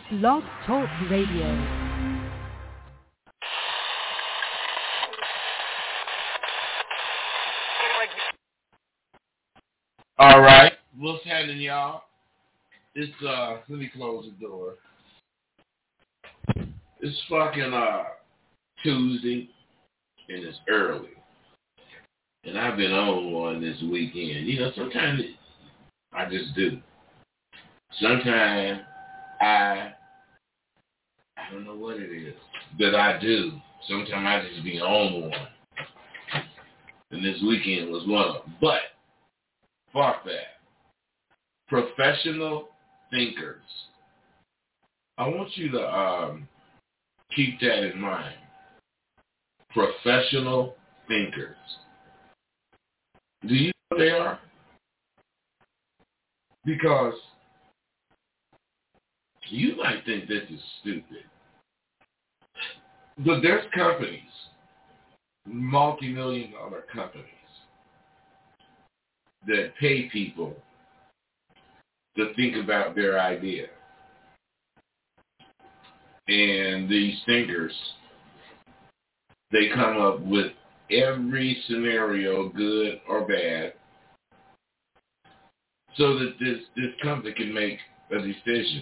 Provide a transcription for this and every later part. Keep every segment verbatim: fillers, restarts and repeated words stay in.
Blog Talk Radio. All right, what's happening, y'all? It's uh, let me close the door. It's fucking uh Tuesday, and it's early, and I've been on one this weekend. You know, sometimes it, I just do. Sometimes I, I don't know what it is, but I do. Sometimes I just be on one, and this weekend was one of them. But fuck that. Professional thinkers. I want you to um, keep that in mind. Professional thinkers. Do you know what they are? Because you might think this is stupid, but there's companies, multi-million dollar companies, that pay people to think about their idea. And these thinkers, they come up with every scenario, good or bad, so that this, this company can make a decision.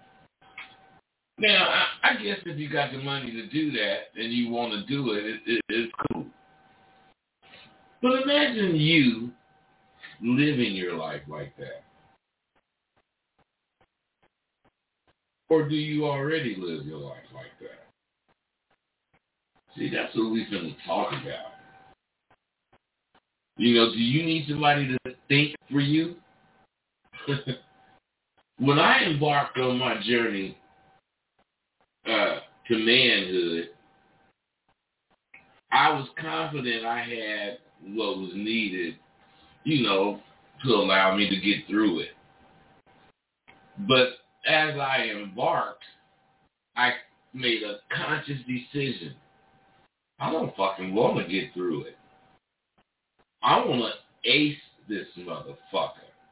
Now, I, I guess if you got the money to do that and you want to do it, it, it, it's cool. But imagine you living your life like that. Or do you already live your life like that? See, that's what we're going to talk about. You know, do you need somebody to think for you? When I embarked on my journey uh, to manhood, I was confident I had what was needed, you know, to allow me to get through it. But as I embarked, I made a conscious decision. I don't fucking want to get through it. I want to ace this motherfucker.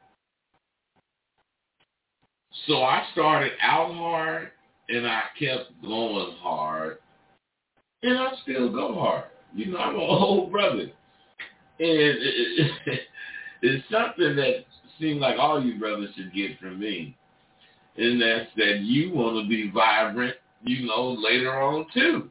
So I started out hard, and I kept going hard, and I still go hard. You know, I'm an old brother. And it, it, it's something that seems like all you brothers should get from me. And that's that you want to be vibrant, you know, later on too.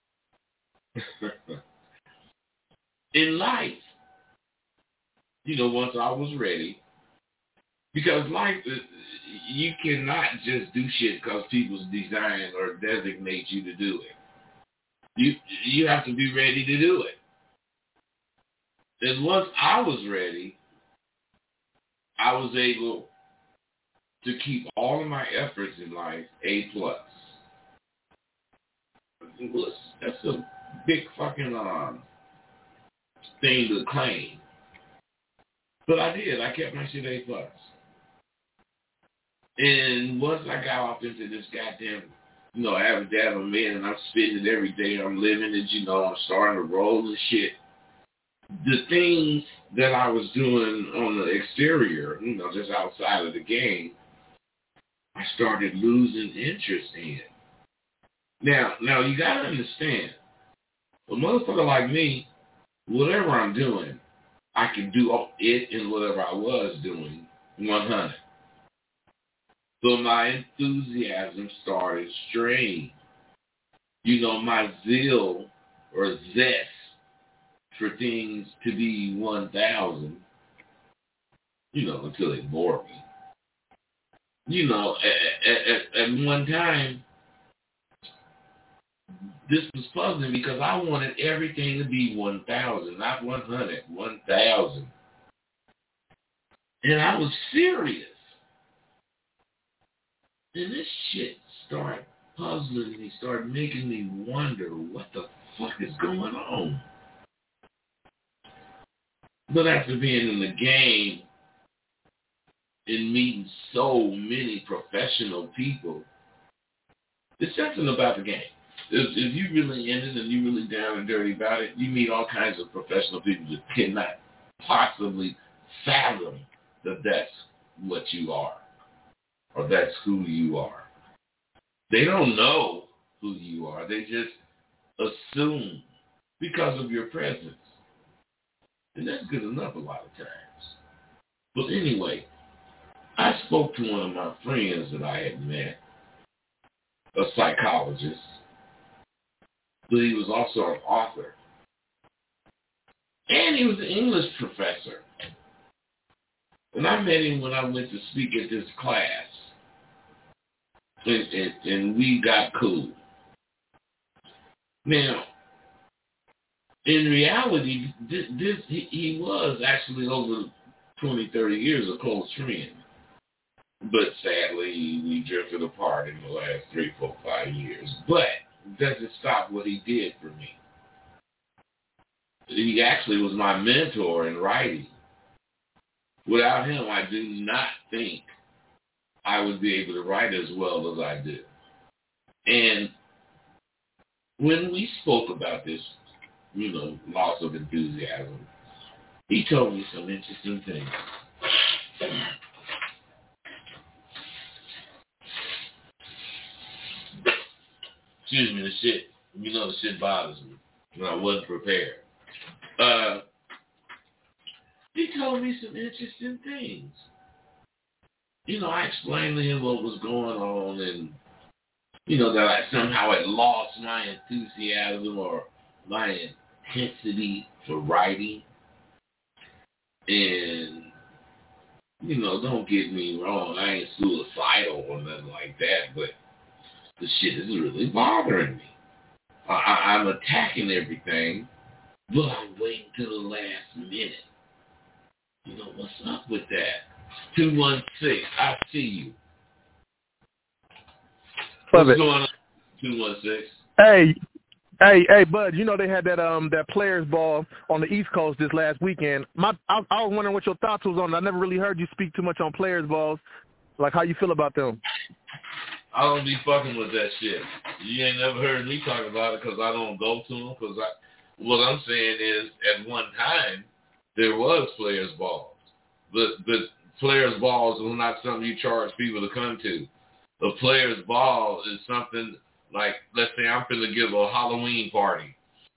In life, you know, once I was ready, because life, you cannot just do shit because people's design or designate you to do it. You you have to be ready to do it. And once I was ready, I was able to keep all of my efforts in life A plus. That's a big fucking um, thing to claim. But I did. I kept my shit A plus. And once I got off into this goddamn, you know, average dad man, and I'm spitting it every day, I'm living it, you know, I'm starting to roll and shit. The things that I was doing on the exterior, you know, just outside of the game, I started losing interest in it. Now, now you gotta understand, a motherfucker like me, whatever I'm doing, I can do it and whatever I was doing, one hundred. So my enthusiasm started straying. You know, my zeal or zest for things to be one thousand, you know, until they bore me. You know, at, at, at one time, this was puzzling because I wanted everything to be one thousand, not one hundred, one thousand. And I was serious. And this shit started puzzling me, started making me wonder what the fuck is going on. But after being in the game and meeting so many professional people, there's something about the game. If, if you really in it and you really down and dirty about it, you meet all kinds of professional people that cannot possibly fathom that that's what you are or that's who you are. They don't know who you are. They just assume because of your presence. And that's good enough a lot of times. But anyway, I spoke to one of my friends that I had met, a psychologist, but he was also an author. And he was an English professor. And I met him when I went to speak at this class. And, and, and we got cool. Now, in reality, this, this he, he was actually over twenty, thirty years a close friend. But sadly, we drifted apart in the last three, four, five years. But it doesn't stop what he did for me. He actually was my mentor in writing. Without him, I do not think I would be able to write as well as I do. And when we spoke about this, you know, loss of enthusiasm, he told me some interesting things. Excuse me, the shit, you know, the shit bothers me when I wasn't prepared. Uh, he told me some interesting things. You know, I explained to him what was going on and, you know, that I somehow had lost my enthusiasm or my intensity for writing. And, you know, don't get me wrong, I ain't suicidal or nothing like that, but the shit is really bothering me. I, I, I'm attacking everything, but I'm waiting till the last minute. You know, what's up with that? two one six, I see you. Love What's it. going on, two one six? Hey, hey, hey, Bud, you know they had that um that players ball on the East Coast this last weekend. My, I, I was wondering what your thoughts was on it. I never really heard you speak too much on players balls. Like, how you feel about them? I don't be fucking with that shit. You ain't never heard me talk about it because I don't go to them. Because I, what I'm saying is, at one time, there was players balls. But, but players balls are not something you charge people to come to. A players ball is something like, let's say I'm finna give a Halloween party.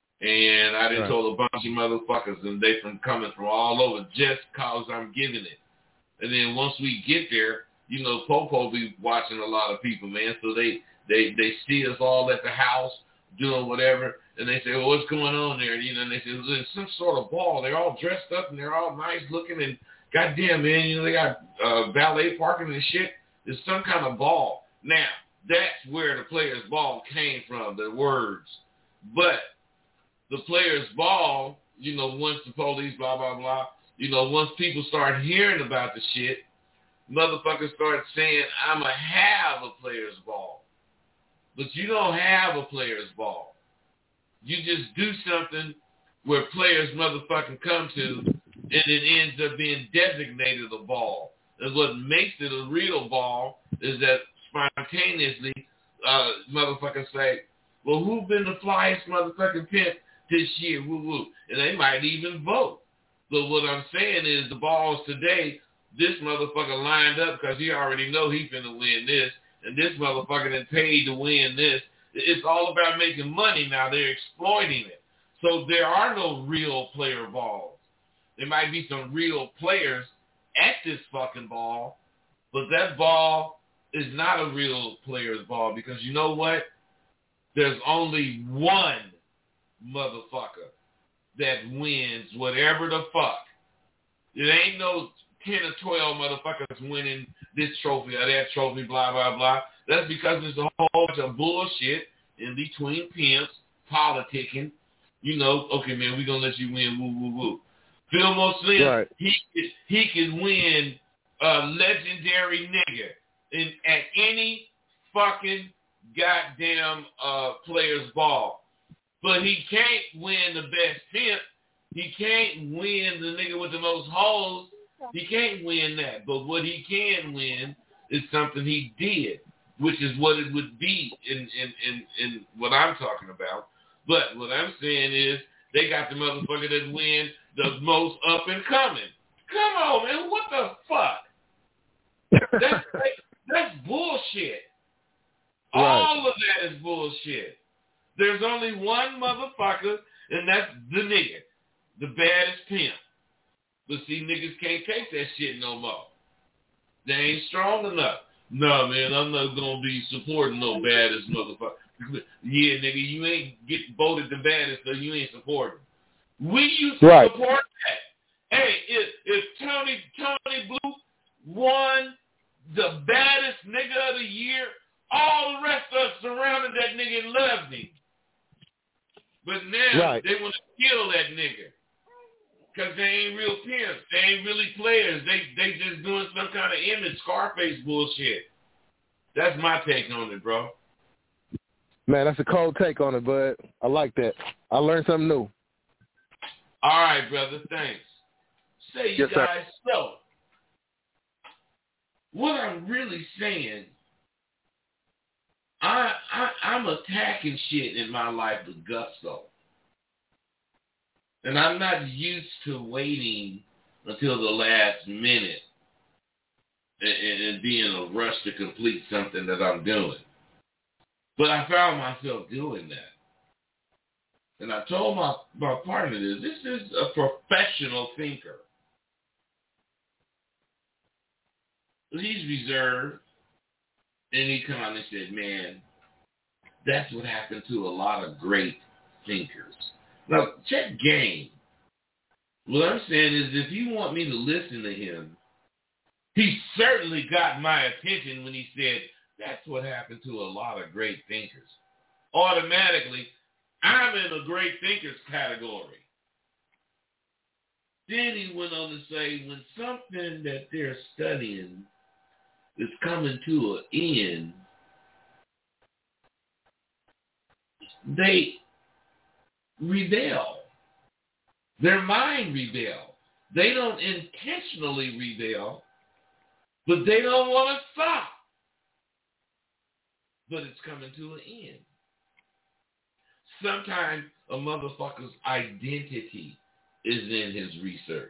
And I done Right. told a bunch of motherfuckers and they from coming from all over just cause I'm giving it. And then once we get there, you know, Popo be watching a lot of people, man. So they, they, they see us all at the house doing whatever. And they say, well, what's going on there? You know, and they say, there's some sort of ball. They're all dressed up and they're all nice looking. And goddamn, man, you know, they got uh, valet parking and shit. There's some kind of ball. Now, that's where the players' ball came from, the words. But the players' ball, you know, once the police, blah, blah, blah, you know, once people start hearing about the shit, motherfuckers start saying, I'm going to have a player's ball. But you don't have a player's ball. You just do something where players motherfucking come to, and it ends up being designated a ball. And what makes it a real ball is that spontaneously, uh, motherfuckers say, well, who been the flyest motherfucking pimp this year? Woo woo. And they might even vote. But what I'm saying is the balls today, this motherfucker lined up because he already know he finna win this, and this motherfucker done paid to win this. It's all about making money now. They're exploiting it. So there are no real player balls. There might be some real players at this fucking ball, but that ball is not a real player's ball because you know what? There's only one motherfucker that wins whatever the fuck. It ain't no ten or twelve motherfuckers winning this trophy or that trophy, blah, blah, blah. That's because there's a whole bunch of bullshit in between pimps, politicking. You know, okay, man, we're going to let you win, woo, woo, woo. Phil Slim, Right. he, he can win a legendary nigga in, at any fucking goddamn uh, player's ball. But he can't win the best pimp. He can't win the nigga with the most hoes. He can't win that. But what he can win is something he did, which is what it would be in, in, in, in what I'm talking about. But what I'm saying is they got the motherfucker that win the most up and coming. Come on, man. What the fuck? That's, that's bullshit. All of that is bullshit. There's only one motherfucker, and that's the nigga, the baddest pimp. But see, niggas can't take that shit no more. They ain't strong enough. No, man, I'm not going to be supporting no baddest motherfucker. Yeah, nigga, you ain't get voted the baddest, so you ain't supporting. We used to right. support that. Hey, if, if Tony Tony Blue won the baddest nigga of the year, all the rest of us surrounded that nigga and loved him. But now right. they want to kill that nigga because they ain't real pimps. They ain't really players. They they just doing some kind of image Scarface bullshit. That's my take on it, bro. Man, that's a cold take on it, bud. I like that. I learned something new. All right, brother. Thanks. Say you yes, guys sir. So. What I'm really saying, I, I I'm attacking shit in my life with gusto. And I'm not used to waiting until the last minute and, and being in a rush to complete something that I'm doing. But I found myself doing that. And I told my, my partner this, this is a professional thinker. He's reserved, and he kind of said, man, that's what happened to a lot of great thinkers. Now, check game. What I'm saying is if you want me to listen to him, he certainly got my attention when he said, that's what happened to a lot of great thinkers. Automatically, I'm in the great thinkers category. Then he went on to say, when something that they're studying is coming to an end, they rebel. Their mind rebel. They don't intentionally rebel, but they don't want to stop. But it's coming to an end. Sometimes a motherfucker's identity is in his research.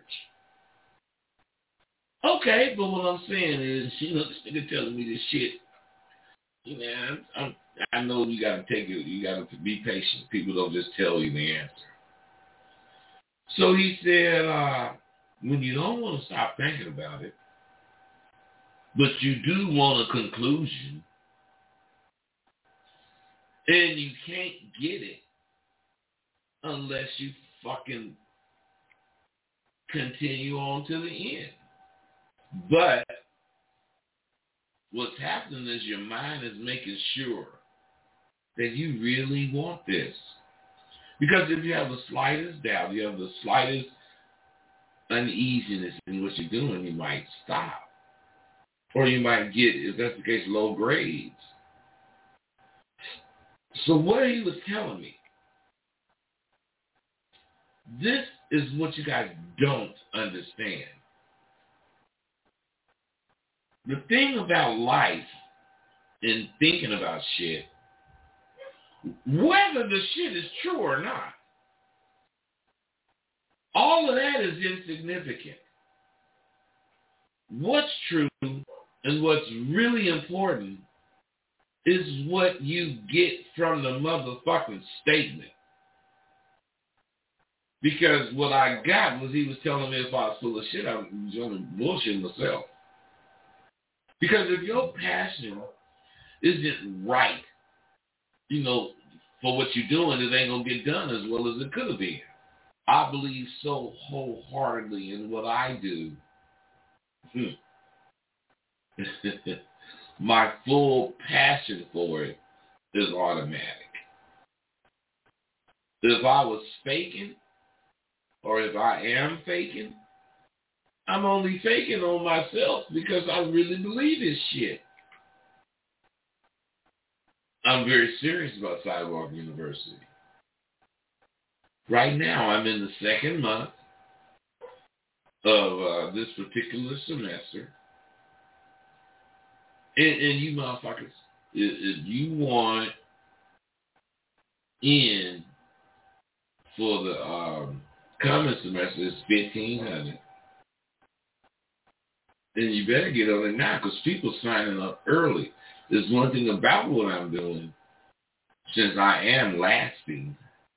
Okay, but what I'm saying is, you know, this nigga telling me this shit. You know, I'm, I'm, I know you got to take it. You got to be patient. People don't just tell you the answer. So he said, uh, when you don't want to stop thinking about it, but you do want a conclusion, and you can't get it unless you fucking continue on to the end. But what's happening is your mind is making sure that you really want this. Because if you have the slightest doubt, you have the slightest uneasiness in what you're doing, you might stop. Or you might get, if that's the case, low grades. So what he was telling me, this is what you guys don't understand. The thing about life and thinking about shit, whether the shit is true or not, all of that is insignificant. What's true and what's really important is what you get from the motherfucking statement. Because what I got was he was telling me if I was full of shit, I was going to bullshit myself. Because if your passion isn't right, you know, for what you're doing, it ain't going to get done as well as it could have been. I believe so wholeheartedly in what I do. My full passion for it is automatic. If I was faking, or if I am faking, I'm only faking on myself because I really believe this shit. I'm very serious about Sidewalk University. Right now, I'm in the second month of uh, this particular semester. And, and you motherfuckers, if, if you want in for the um, coming semester, it's fifteen hundred dollars. Then you better get on it now because people signing up early. there's one thing about what I'm doing, since I am lasting,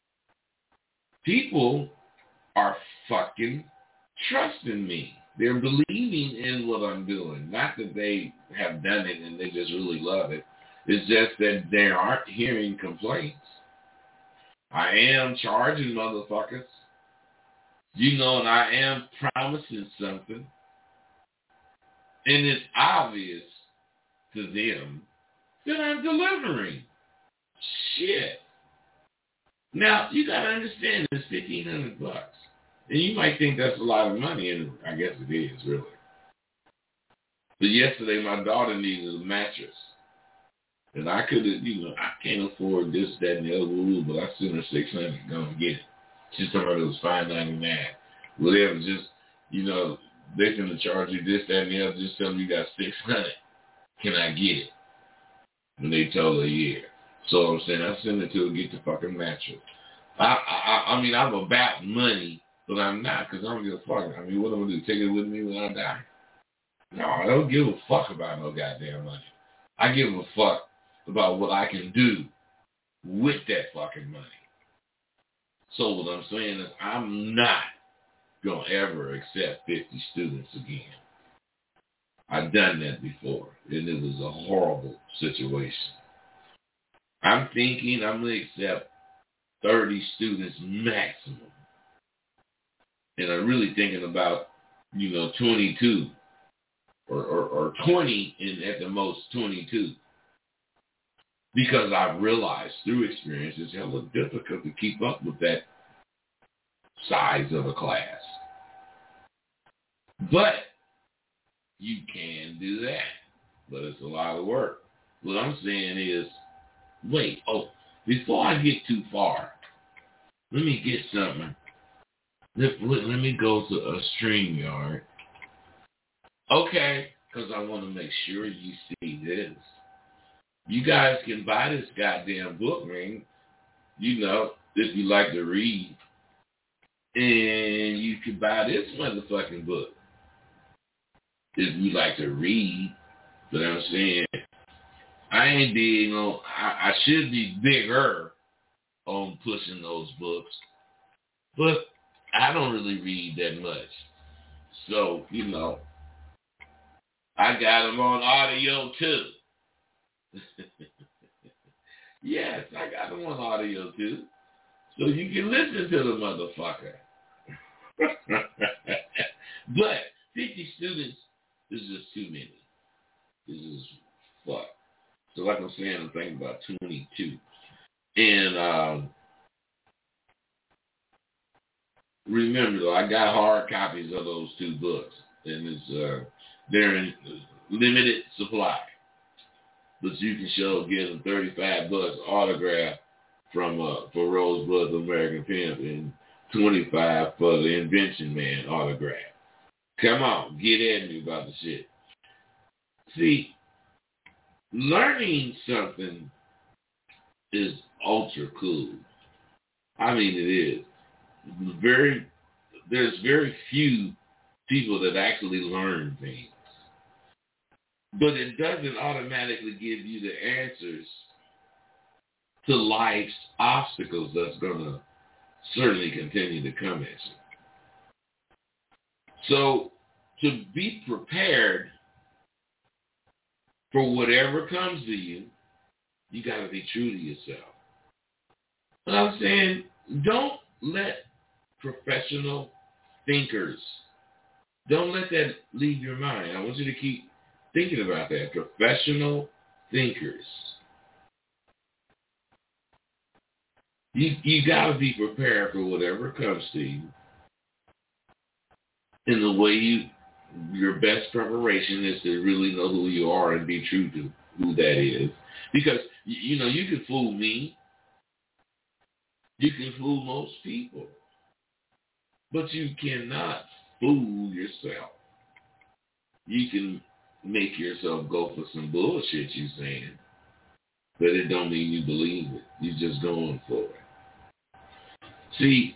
people are fucking trusting me. They're believing in what I'm doing. Not that they have done it and they just really love it. It's just that they aren't hearing complaints. I am charging motherfuckers. You know, and I am promising something. And it's obvious to them that I'm delivering. Shit. Now, you got to understand it's fifteen hundred bucks. And you might think that's a lot of money, and I guess it is, really. But yesterday, my daughter needed a mattress. And I could have, you know, I can't afford this, that, and the other, but I sent her six hundred dollars, go and get it. She told me it was five ninety-nine. Whatever, just, you know, they're going to charge you this, that, and the other. Just tell them you got six hundred dollars. Can I get it? And they told her, yeah. So I'm saying, I sent it to her to get the fucking mattress. I, I, I mean, I'm about money. But I'm not, because I don't give a fuck. I mean, what am I going to do? Take it with me when I die? No, I don't give a fuck about no goddamn money. I give a fuck about what I can do with that fucking money. So what I'm saying is I'm not going to ever accept fifty students again. I've done that before, and it was a horrible situation. I'm thinking I'm going to accept thirty students maximum. And I'm really thinking about, you know, twenty-two or, or, or twenty and at the most twenty-two. Because I've realized through experience it's hella difficult to keep up with that size of a class. But you can do that. But it's a lot of work. What I'm saying is, wait, oh, before I get too far, let me get something. Let, let, let me go to a StreamYard. Okay, because I want to make sure you see this. You guys can buy this goddamn book, man. You know, if you like to read. And you can buy this motherfucking book. If you like to read. But I'm saying, I ain't big on, I, I should be bigger on pushing those books. But I don't really read that much. So, you know, I got them on audio too. Yes, I got them on audio too. So you can listen to the motherfucker. But fifty students is just too many. This is fuck. So like I'm saying, I'm thinking about twenty-two. And um, remember, though, I got hard copies of those two books, and it's uh, they're in limited supply. But you can show get them thirty-five bucks autograph from uh, for Rosebud the American Pimp and twenty-five for the Invention Man autograph. Come on, get at me about the shit. See, learning something is ultra cool. I mean, it is. Very, there's very few people that actually learn things. But it doesn't automatically give you the answers to life's obstacles that's going to certainly continue to come at you. So to be prepared for whatever comes to you, you got to be true to yourself. But I'm saying, don't let professional thinkers, don't let that leave your mind. I want you to keep thinking about that. Professional thinkers. You you got to be prepared for whatever comes to you. And the way you, your best preparation is to really know who you are and be true to who that is. Because, you know, you can fool me. You can fool most people. But you cannot fool yourself. You can make yourself go for some bullshit you're saying, but it don't mean you believe it. You're just going for it. See,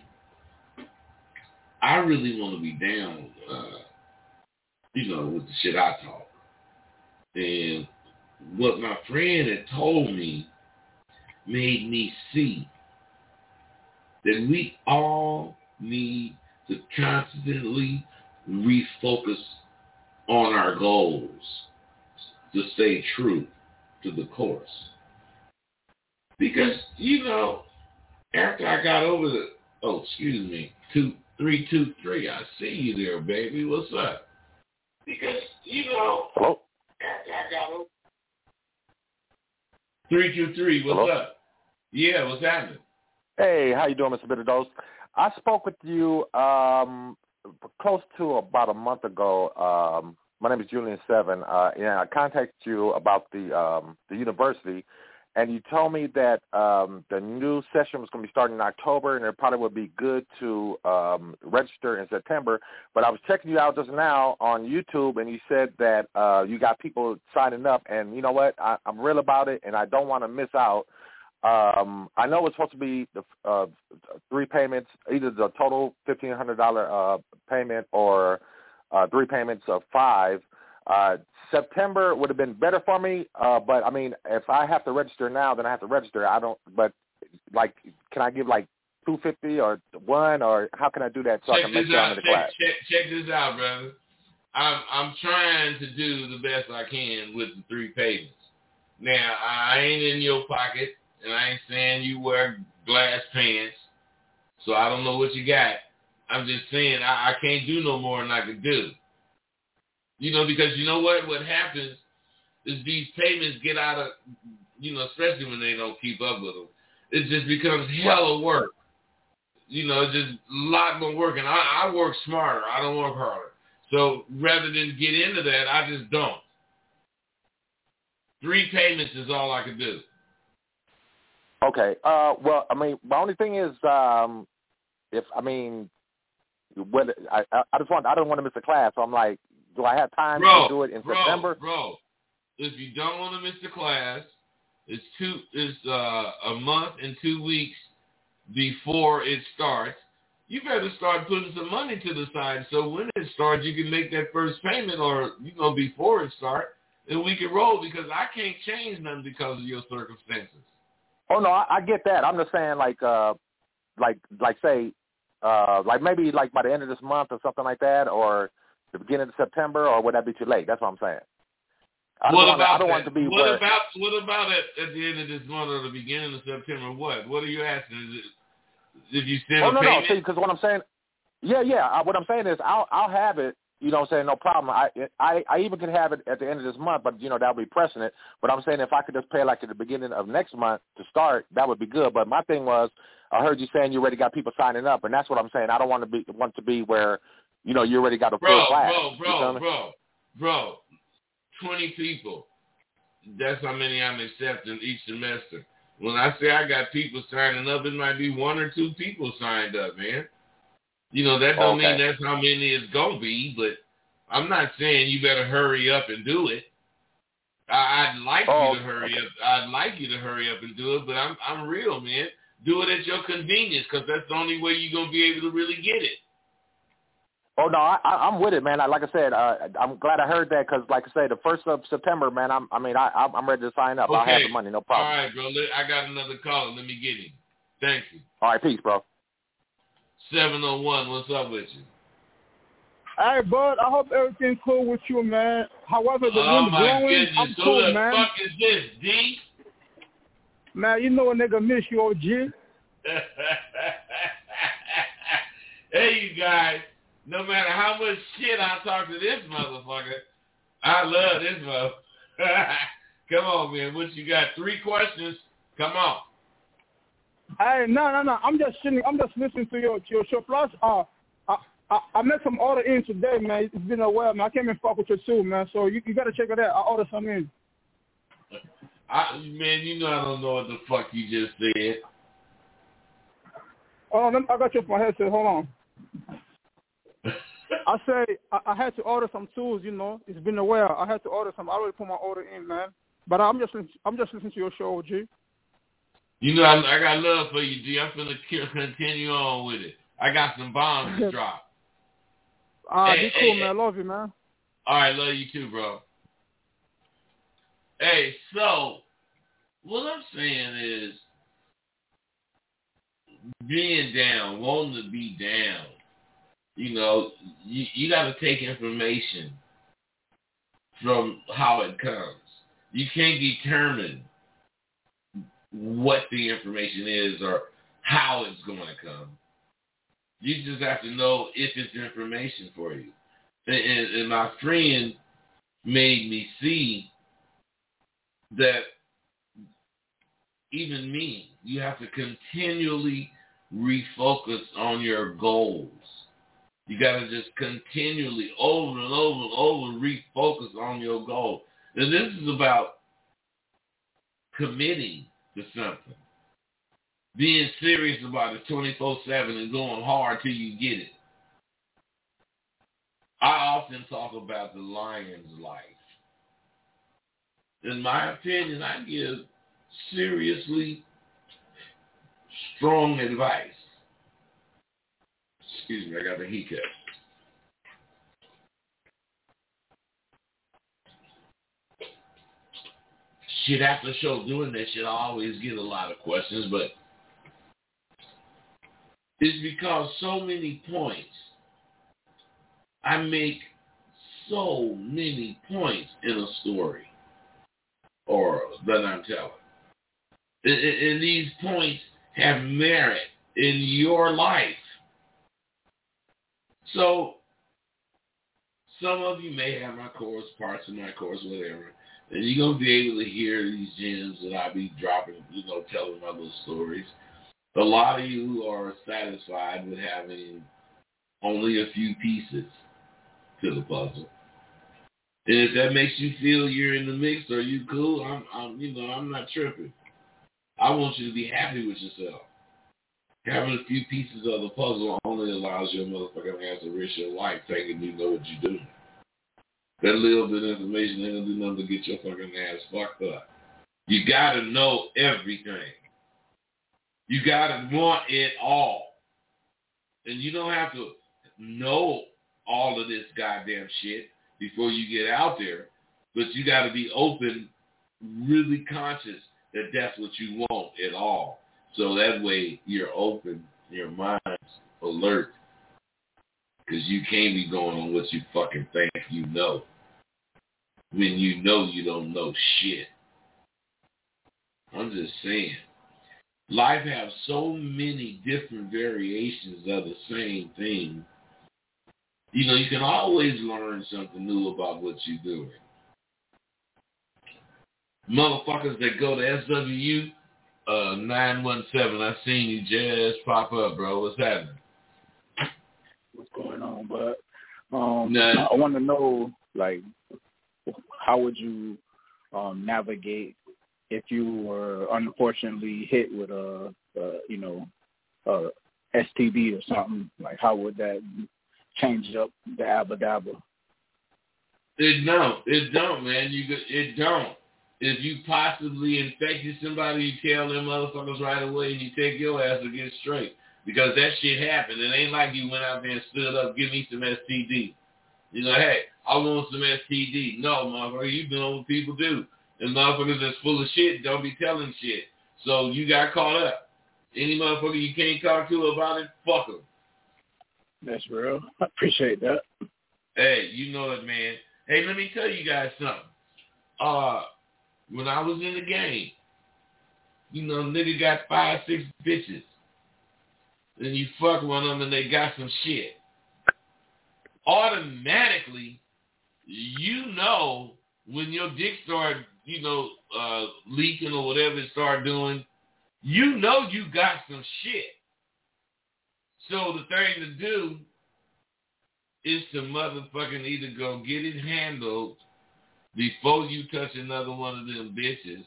I really want to be down, uh, you know, with the shit I talk. And what my friend had told me made me see that we all need to constantly refocus on our goals to stay true to the course. Because, you know, after I got over the, oh, excuse me, two, three, two, three, I see you there, baby. What's up? Because, you know, hello? After I got over, three, two, three, what's hello? up? Yeah, what's happening? Hey, how you doing, Mister Bitterdos? I spoke with you um, close to about a month ago. Um, my name is Julian Seven, uh, and I contacted you about the um, the university, and you told me that um, the new session was going to be starting in October, and it probably would be good to um, register in September. But I was checking you out just now on YouTube, and you said that uh, you got people signing up, and you know what? I, I'm real about it, and I don't want to miss out. Um, I know it's supposed to be the uh, three payments, either the total fifteen hundred dollars uh, payment or uh, three payments of five. Uh, September would have been better for me, uh, but, I mean, if I have to register now, then I have to register. I don't, but, like, can I give, like, two hundred fifty dollars or one, or how can I do that so check I can make this sure out. I'm in the check, class? Check, check this out, brother. I'm, I'm trying to do the best I can with the three payments. Now, I ain't in your pocket. And I ain't saying you wear glass pants, so I don't know what you got. I'm just saying I, I can't do no more than I can do. You know, because you know what? What happens is these payments get out of, you know, especially when they don't keep up with them. It just becomes hella work. You know, it's just a lot more work. And I, I work smarter. I don't work harder. So rather than get into that, I just don't. Three payments is all I can do. Okay. Uh, well, I mean, my only thing is, um, if I mean, what I, I just want, I don't want to miss a class. So I'm like, do I have time bro, to do it in bro, September? Bro, if you don't want to miss the class, it's two, it's uh, a month and two weeks before it starts. You better start putting some money to the side so when it starts, you can make that first payment, or you know, before it starts, and we can roll, because I can't change nothing because of your circumstances. Oh no, I, I get that. I'm just saying, like, uh, like, like, say, uh, like maybe like by the end of this month or something like that, or the beginning of September, or would that be too late? That's what I'm saying. I what don't about want, I don't that? want it to be what where, about what about at, at the end of this month or the beginning of September? What? What are you asking? Is it, did you send oh a no, payment? no, see, because what I'm saying, yeah, yeah, I, what I'm saying is I'll, I'll have it. You know what I'm saying? No problem. I, I I even could have it at the end of this month, but, you know, that would be pressing it. But I'm saying if I could just pay like at the beginning of next month to start, that would be good. But my thing was, I heard you saying you already got people signing up, and that's what I'm saying. I don't want to be want to be where, you know, you already got a bro, full class. Bro, bro, you know bro, bro, twenty people. That's how many I'm accepting each semester. When I say I got people signing up, it might be one or two people signed up, man. You know, that don't okay. mean that's how many it's going to be, but I'm not saying you better hurry up and do it. I, I'd like Oh, you to hurry okay. up. I'd like you to hurry up and do it, but I'm I'm real, man. Do it at your convenience, because that's the only way you're going to be able to really get it. Oh, no, I, I'm with it, man. I, like I said, uh, I'm glad I heard that because, like I said, the first of September, man, I'm, I mean, I, I'm ready to sign up. Okay. I'll have the money, no problem. All right, bro. I got another caller. Let me get him. Thank you. All right, peace, bro. seven oh one, what's up with you? Hey, bud, I hope everything's cool with you, man. However, the oh, wind my blowing, goodness. I'm Who cool, the man. fuck is this, D? Man, you know a nigga miss you, O G. Hey, you guys. No matter how much shit I talk to this motherfucker, I love this motherfucker. Come on, man. What you got? Three questions? Come on. Hey, no, no, no. I'm just sitting. I'm just listening to your to your show. Plus, uh, I, I I made some order in today, man. It's been a while, man. I came and fuck with you too, man. So you you gotta check it out. I ordered some in. I, man, you know I don't know what the fuck you just said. Oh, let me, I got you for my headset. Hold on. I say I, I had to order some tools. You know, it's been a while. I had to order some. I already put my order in, man. But I'm just I'm just listening to your show, O G. You know, I, I got love for you, G. I'm finna continue on with it. I got some bombs to drop. Ah, uh, hey, be cool, hey, man. I love you, man. All right, love you too, bro. Hey, so what I'm saying is being down, wanting to be down, you know, you, you got to take information from how it comes. You can't determine what the information is or how it's going to come. You just have to know if it's information for you. And, and, and my friend made me see that even me, you have to continually refocus on your goals. You got to just continually, over and over and over, refocus on your goal. And this is about committing to something. Being serious about it twenty-four seven and going hard till you get it. I often talk about the lion's life. In my opinion, I give seriously strong advice. Excuse me, I got the hiccup. Shit, after the show doing that shit, I always get a lot of questions, but it's because so many points, I make so many points in a story or that I'm telling. And, and these points have merit in your life. So some of you may have my course, parts of my course, whatever, and you're going to be able to hear these gems that I be dropping, you know, telling my little stories. A lot of you are satisfied with having only a few pieces to the puzzle. And if that makes you feel you're in the mix or you cool, I'm, I'm, you know, I'm not tripping. I want you to be happy with yourself. Having a few pieces of the puzzle only allows your motherfucking ass to risk your life thinking you know what you're doing. That little bit of information ain't gonna do nothing to get your fucking ass fucked up. You gotta know everything. You gotta want it all. And you don't have to know all of this goddamn shit before you get out there, but you gotta be open, really conscious that that's what you want at all. So that way you're open, your mind's alert, because you can't be going on what you fucking think you know when you know you don't know shit. I'm just saying. Life has so many different variations of the same thing. You know, you can always learn something new about what you're doing. Motherfuckers that go to S W U, uh, nine one seven, I seen you just pop up, bro. What's happening? What's going on, bud? Um, None. I want to know, like, how would you um, navigate if you were unfortunately hit with a, a you know, a S T D or something? Like, how would that change up the abba dabba? It don't. It don't, man. You it don't. If you possibly infected somebody, you tell them motherfuckers right away and you take your ass to get straight. Because that shit happened. It ain't like you went out there and stood up, give me some S T D. You know, hey, I want some S T D. No, motherfucker, you doing what people do. And motherfuckers that's full of shit don't be telling shit. So you got caught up. Any motherfucker you can't talk to about it, fuck them. That's real. I appreciate that. Hey, you know it, man. Hey, let me tell you guys something. Uh, when I was in the game, you know, nigga got five, six bitches. Then you fuck one of them and they got some shit. Automatically, you know when your dick start, you know, uh, leaking or whatever it start doing, you know you got some shit. So the thing to do is to motherfucking either go get it handled before you touch another one of them bitches.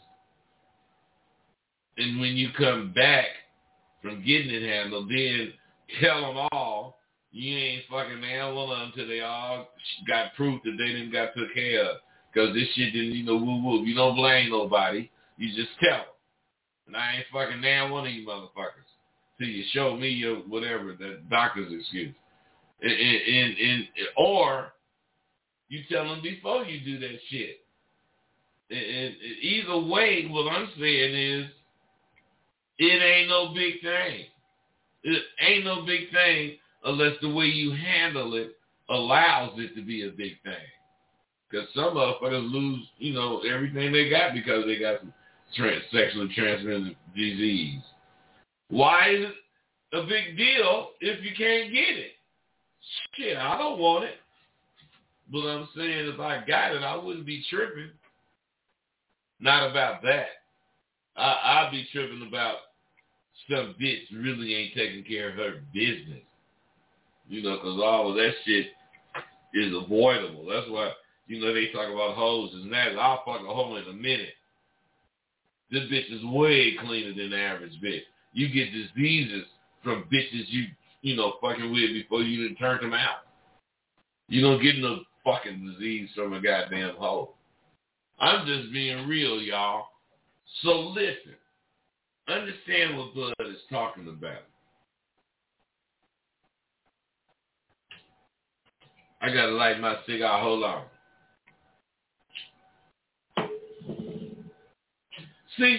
And when you come back from getting it handled, then tell them all you ain't fucking nail one of them until they all got proof that they didn't got took care of. Because this shit didn't, you know, woo-woo. You don't blame nobody. You just tell them. And I ain't fucking nail one of you motherfuckers till you show me your whatever, the doctor's excuse. And, and, and, or you tell them before you do that shit. And, and either way, what I'm saying is, it ain't no big thing. It ain't no big thing unless the way you handle it allows it to be a big thing. Because some motherfuckers lose, you know, everything they got because they got some trans- sexually transmitted disease. Why is it a big deal if you can't get it? Shit, I don't want it. But I'm saying if I got it, I wouldn't be tripping. Not about that. I, I'd be tripping about some bitch really ain't taking care of her business. You know, because all of that shit is avoidable. That's why, you know, they talk about hoes and that. I'll fuck a hoe in a minute. This bitch is way cleaner than the average bitch. You get diseases from bitches you, you know, fucking with before you even turn them out. You don't get no fucking disease from a goddamn hoe. I'm just being real, y'all. So listen. Understand what Bud is talking about. I gotta light my cigar. Hold on. See,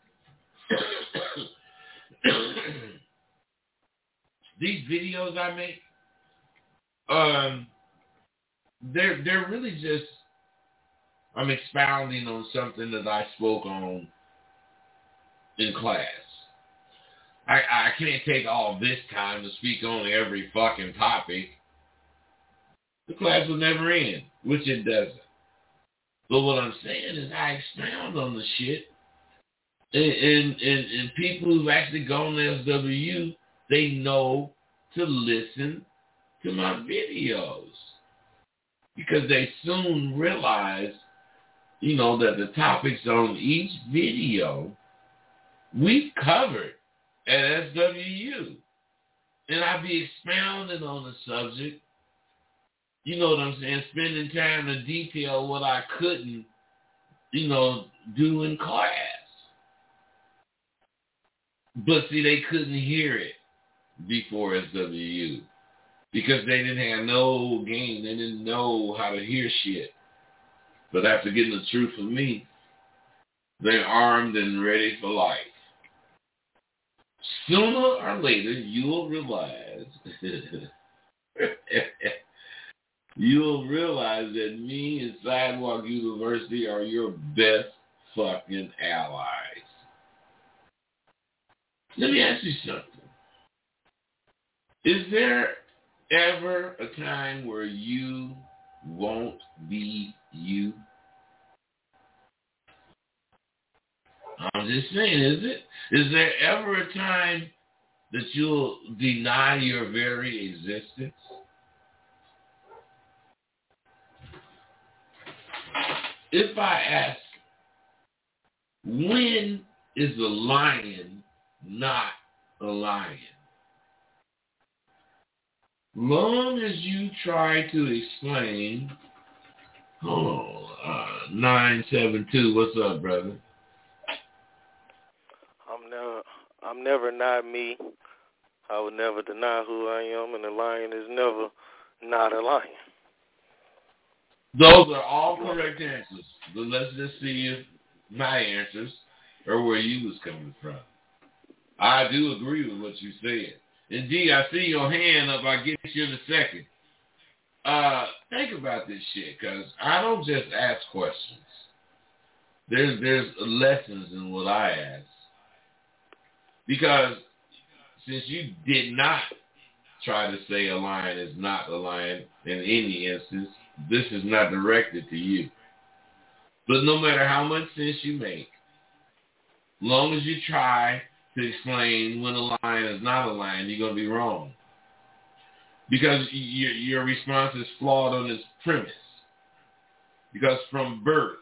these videos I make, um, they're they're really just I'm expounding on something that I spoke on in class. I, I can't take all this time to speak on every fucking topic. The class will never end, which it doesn't. But what I'm saying is I expound on the shit. And, and, and, and people who've actually gone to S W U, they know to listen to my videos. Because they soon realize, you know, that the topics on each video we've covered at S W U. And I be expounding on the subject. You know what I'm saying? Spending time to detail what I couldn't, you know, do in class. But see, they couldn't hear it before S W U. Because they didn't have no game. They didn't know how to hear shit. But after getting the truth from me, they're armed and ready for life. Sooner or later, you'll realize, you'll realize that me and Sidewalk University are your best fucking allies. Let me ask you something. Is there ever a time where you won't be you? I'm just saying, is it? Is there ever a time that you'll deny your very existence? If I ask, when is a lion not a lion? Long as you try to explain, hold on, uh, nine seven two, what's up, brother? I'm never, I'm never not me. I would never deny who I am, and a lion is never not a lion. Those are all correct answers. But let's just see if my answers are where you was coming from. I do agree with what you said. And D, I see your hand up. I'll get you in a second. Uh, think about this shit, because I don't just ask questions. There's there's lessons in what I ask. Because since you did not try to say a lion is not a lion in any instance, this is not directed to you. But no matter how much sense you make, long as you try to explain when a lion is not a lion, you're going to be wrong. Because your, your response is flawed on its premise. Because from birth,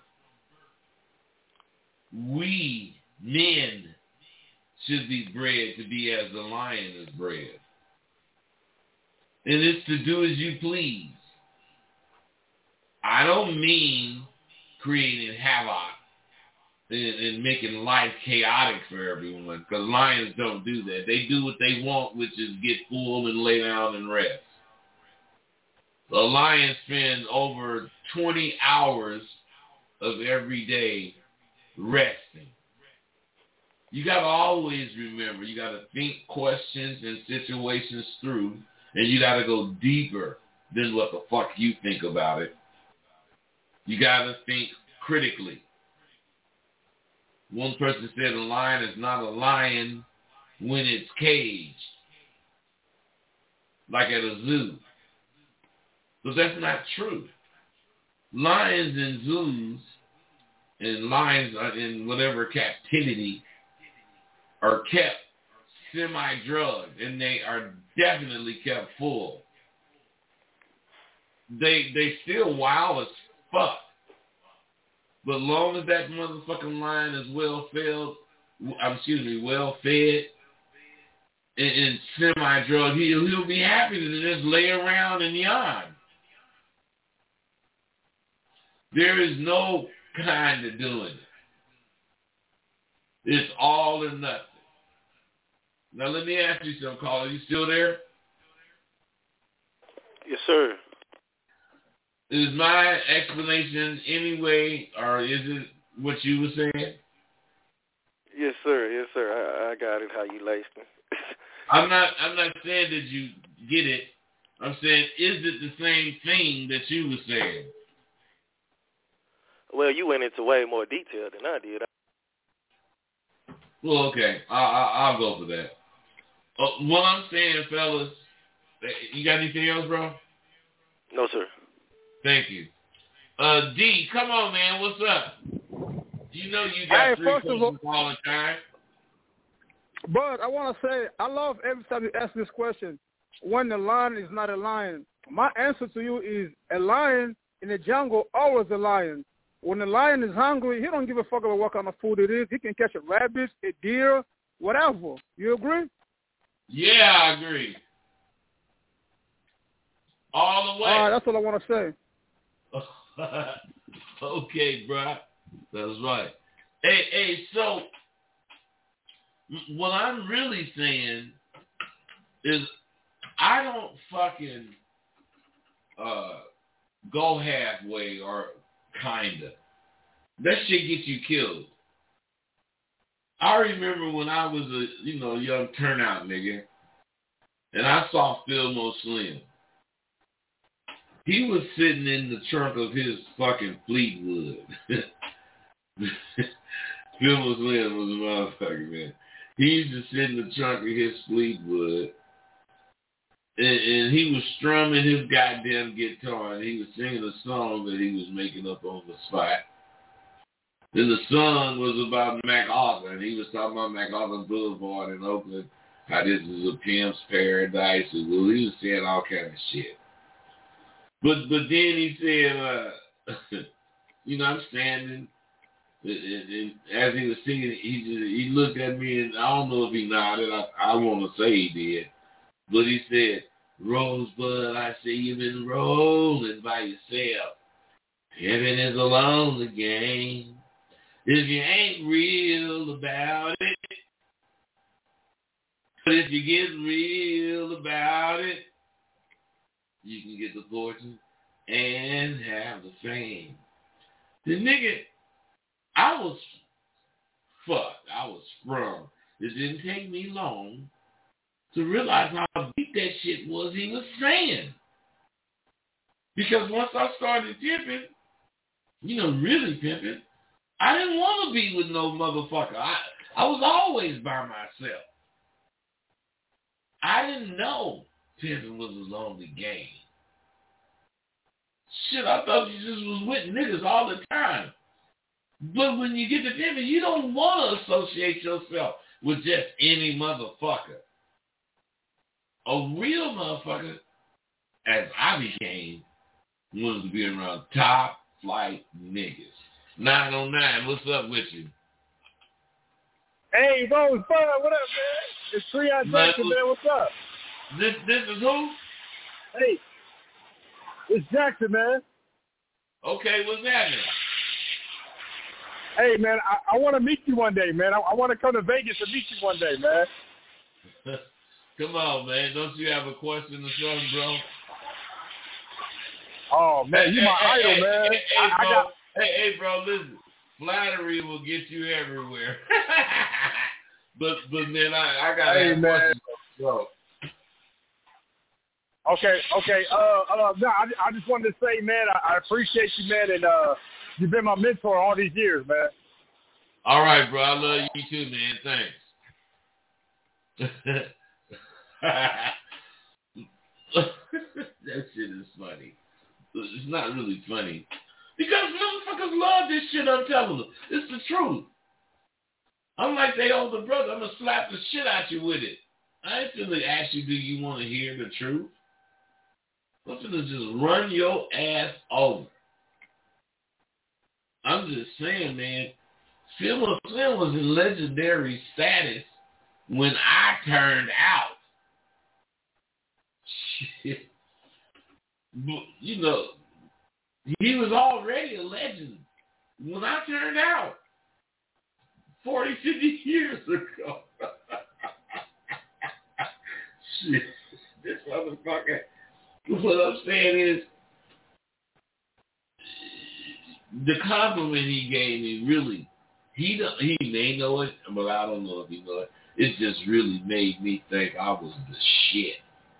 we, men, should be bred to be as the lion is bred. And it's to do as you please. I don't mean creating havoc and, and making life chaotic for everyone, because lions don't do that. They do what they want, which is get full and lay down and rest. A lion spends over twenty hours of every day resting. You got to always remember, you got to think questions and situations through, and you got to go deeper than what the fuck you think about it. You got to think critically. One person said a lion is not a lion when it's caged, like at a zoo. But that's not true. Lions in zoos and lions in whatever captivity are kept semi-drugged, and they are definitely kept full. They they still wild as fuck. But long as that motherfucking lion is well fed, um, excuse me, well fed and, and semi-drugged, he'll, he'll be happy to just lay around and yawn. There is no kind of doing it. It's all or nothing. Now let me ask you something, caller. Are you still there? Yes, sir. Is my explanation any way, or is it what you were saying? Yes, sir. Yes, sir. I, I got it how you laced me. I'm not I'm not saying that you get it. I'm saying, is it the same thing that you were saying? Well, you went into way more detail than I did. Well, okay. I, I, I'll go for that. Uh, what I'm saying, fellas, you got anything else, bro? No, sir. Thank you. Uh, D, come on, man. What's up? You know you got hey, three first questions of all, all the time. But I want to say, I love every time you ask this question, when the lion is not a lion. My answer to you is a lion in the jungle, always a lion. When the lion is hungry, he don't give a fuck about what kind of food it is. He can catch a rabbit, a deer, whatever. You agree? Yeah, I agree. All the way. All right, that's all I want to say. Okay, bro. That's right. Hey, hey, so what I'm really saying is I don't fucking uh, go halfway or kinda. That shit gets you killed. I remember when I was a, you know, young turnout nigga, and I saw Philmo Slim. He was sitting in the trunk of his fucking Fleetwood. Philmo Slim was a motherfucker, man. He used to sit in the trunk of his Fleetwood, and, and he was strumming his goddamn guitar, and he was singing a song that he was making up on the spot. Then the song was about MacArthur, and he was talking about MacArthur Boulevard in Oakland, how this is a pimp's paradise, and well, he was saying all kind of shit. But but then he said, uh, you know, I'm standing, and, and, and as he was singing, he just, he looked at me, and I don't know if he nodded. I, I want to say he did, but he said, "Rosebud, I see you've been rolling by yourself. Heaven is alone again. If you ain't real about it, but if you get real about it, you can get the fortune and have the fame." The nigga, I was fucked. I was sprung. It didn't take me long to realize how deep that shit was he was saying. Because once I started pimping, you know, really pimping, I didn't want to be with no motherfucker. I, I was always by myself. I didn't know pimping was a lonely game. Shit, I thought you just was with niggas all the time. But when you get to pimping, you don't want to associate yourself with just any motherfucker. A real motherfucker, as I became, wanted to be around top flight niggas. nine oh nine, what's up with you? Hey, Rosebud, what up, man? It's Treon Jackson, man. What's up? This this is who? Hey, it's Jackson, man. Okay, what's happening? Hey, man, I, I want to meet you one day, man. I, I want to come to Vegas and meet you one day, man. Come on, man. Don't you have a question or something, bro? Oh, man, you my hey, idol, hey, man. Hey, I, I got Hey, hey, bro, listen. Flattery will get you everywhere. but, but man, I, I got to hey, have man. bro. Okay, okay. Uh, uh, no, I, I just wanted to say, man, I, I appreciate you, man, and uh, you've been my mentor all these years, man. All right, bro. I love you too, man. Thanks. That shit is funny. It's not really funny. Because motherfuckers love this shit I'm telling them. It's the truth. I'm like they older brother. I'm going to slap the shit out you with it. I ain't finna ask you, do you want to hear the truth? I'm finna just run your ass over. I'm just saying, man, Silver Slim was in legendary status when I turned out. Shit. But, you know, he was already a legend when I turned out forty, fifty years ago. Shit. This motherfucker. What I'm saying is, the compliment he gave me really, he don't, he may know it, but I don't know if he know it. It just really made me think I was the shit.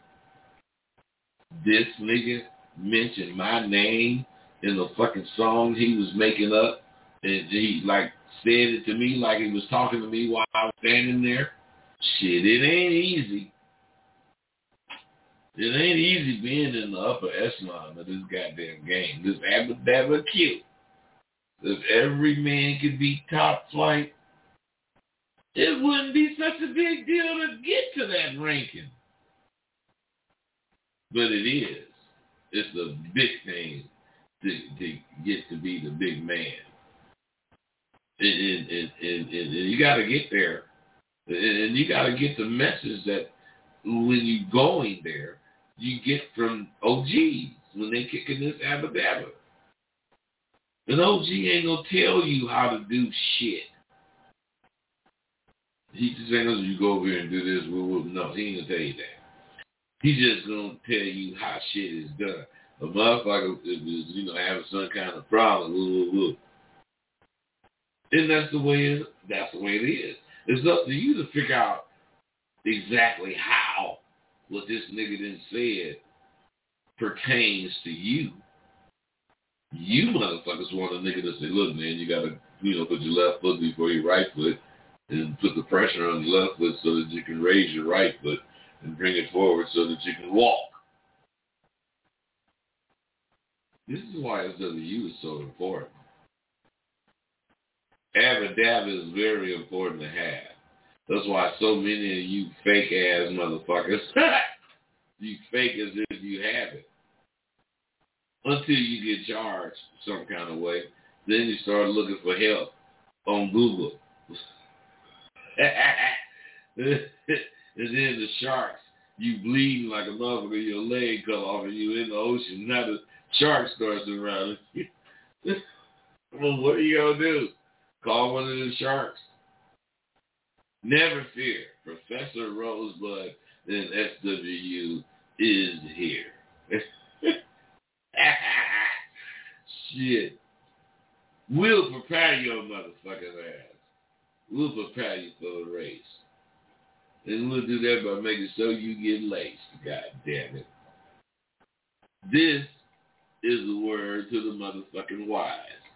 This nigga mentioned my name in the fucking song he was making up, and he like said it to me like he was talking to me while I was standing there. Shit, it ain't easy. It ain't easy being in the upper echelon of this goddamn game. This Abba Dabba Q. If every man could be top flight, it wouldn't be such a big deal to get to that ranking. But it is. It's a big thing to, to get to be the big man. And, and, and, and, and you got to get there. And you got to get the message that when you going there, you get from O Gs when they kicking this Abba Dabba. An O G ain't going to tell you how to do shit. He just ain't going to you go over here and do this. Woo, woo. No, he ain't going to tell you that. He just going to tell you how shit is done. A motherfucker is, you know, having some kind of problem. Woo, woo, woo. And that's the way it, that's the way it is. It's up to you to figure out exactly how what this nigga done said pertains to you. You motherfuckers want a nigga to say, look, man, you got to, you know, put your left foot before your right foot and put the pressure on your left foot so that you can raise your right foot and bring it forward so that you can walk. This is why S W U is so important. Abba Dabba is very important to have. That's why so many of you fake-ass motherfuckers, you fake as if you have it. Until you get charged some kind of way. Then you start looking for help on Google. And then the sharks, you bleeding like a motherfucker, your leg cut off and you in the ocean. Now the shark starts around you. Well, what are you going to do? Call one of the sharks? Never fear. Professor Rosebud and S W U is here. Shit. We'll prepare your motherfucking ass. We'll prepare you for the race. And we'll do that by making sure you get laced. God damn it. This is the word to the motherfucking wise.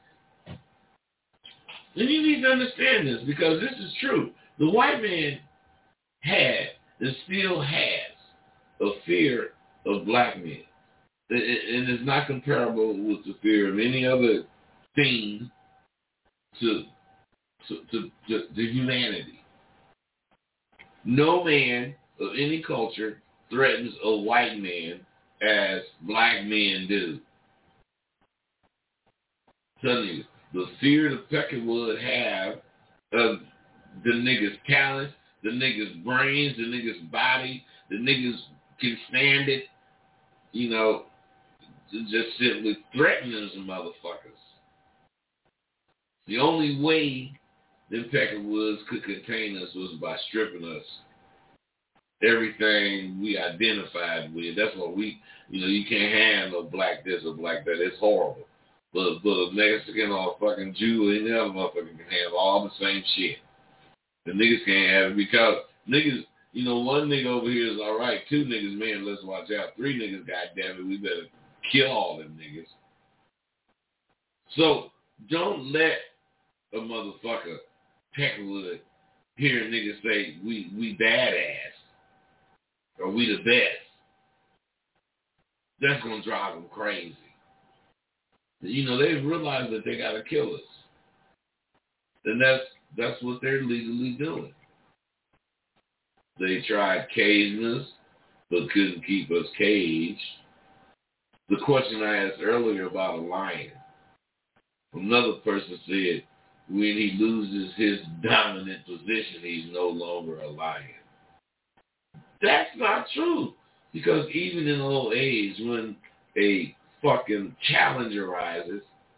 And you need to understand this because this is true. The white man had and still has a fear of black men. And it's not comparable with the fear of any other thing to, to, to, to, to humanity. No man of any culture threatens a white man as black men do. I'm telling you, the fear the Peckerwood have of the niggas' talent, the niggas' brains, the niggas' body, the niggas can stand it, you know, just simply threatening some motherfuckers. The only way them Peckerwoods could contain us was by stripping us everything we identified with. That's what we, you know, you can't have no black this or black that. It's horrible. But, but a Mexican or a fucking Jew or any other motherfucker can have all the same shit. The niggas can't have it because niggas, you know, one nigga over here is all right. Two niggas, man, let's watch out. Three niggas, goddamn it, we better kill all them niggas. So don't let a motherfucker Peckwood hear niggas say we we badass or we the best. That's gonna drive them crazy. You know, they realize that they gotta kill us, and that's that's what they're legally doing. They tried caging us, but couldn't keep us caged. The question I asked earlier about a lion, another person said when he loses his dominant position, he's no longer a lion. That's not true, because even in old age, when a fucking challenger rises,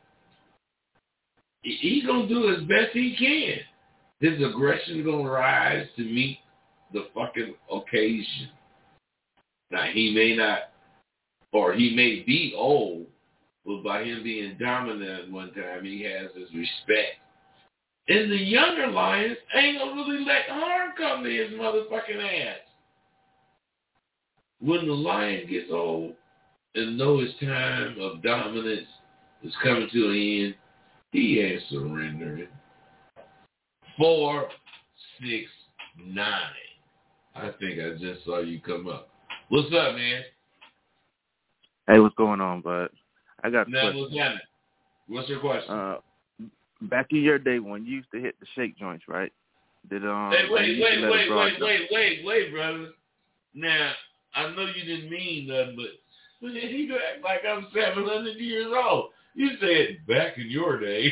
he gonna do as best he can. His aggression gonna rise to meet the fucking occasion. Now he may not, or he may be old, but by him being dominant at one time, he has his respect. And the younger lions ain't gonna really let harm come to his motherfucking ass. When the lion gets old and know his time of dominance is coming to an end, he ain't surrendering. Four, six, nine. I think I just saw you come up. What's up, man? Hey, what's going on, bud? I got a now, question. What's happening? What's your question? Uh, back in your day when you used to hit the shake joints, right? Did um? Hey, wait, you wait, let a wait, broad wait, jump? wait, wait, wait, brother. Now, I know you didn't mean nothing, but but you act like I'm seven hundred years old. You said back in your day.